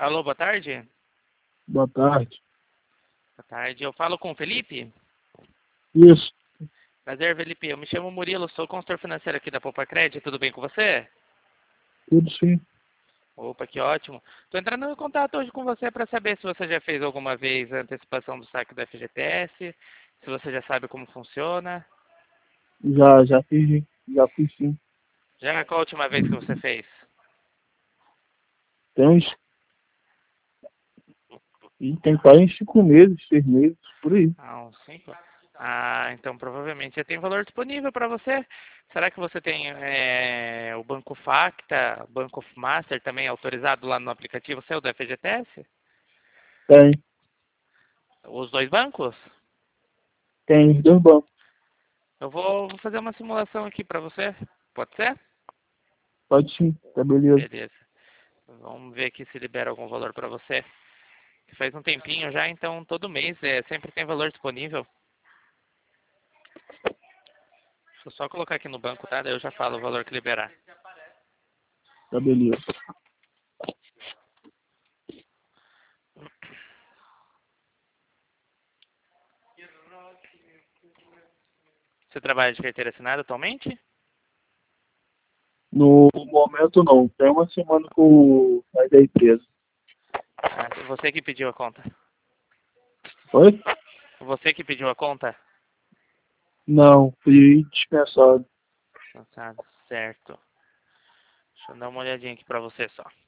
Alô, boa tarde. Boa tarde. Boa tarde. Eu falo com o Felipe. Isso, Prazer, Felipe. Eu me chamo Murilo, sou consultor financeiro aqui da Poupa Cred. Tudo bem com você? tudo sim. Opa, que ótimo. Estou entrando em contato hoje com você para saber se você já fez alguma vez a antecipação do saque do FGTS, se você já sabe como funciona. Já fiz sim. Já qual a última vez que você fez? Tem uns, e tem quase uns 5 meses, 6 meses, por aí. Ah, uns 5? Ah, então provavelmente já tem valor disponível para você. Será que você tem o Banco Facta, Banco Master também autorizado lá no aplicativo seu do FGTS? Tem, Os dois bancos? tem os dois bancos. Eu vou fazer uma simulação aqui para você. Pode ser? Pode sim, tá beleza. Beleza. Vamos ver aqui se libera algum valor para você. Faz um tempinho já, então todo mês sempre tem valor disponível. Deixa eu só colocar aqui no banco, tá? Daí eu já falo o valor que liberar. Tá beleza. Você trabalha de carteira assinada atualmente? No momento não. Tem uma semana que eu saí da empresa. Ah, você que pediu a conta. Oi? Você que pediu a conta? Não, fui dispensado. Ah, certo. Deixa eu dar uma olhadinha aqui pra você só.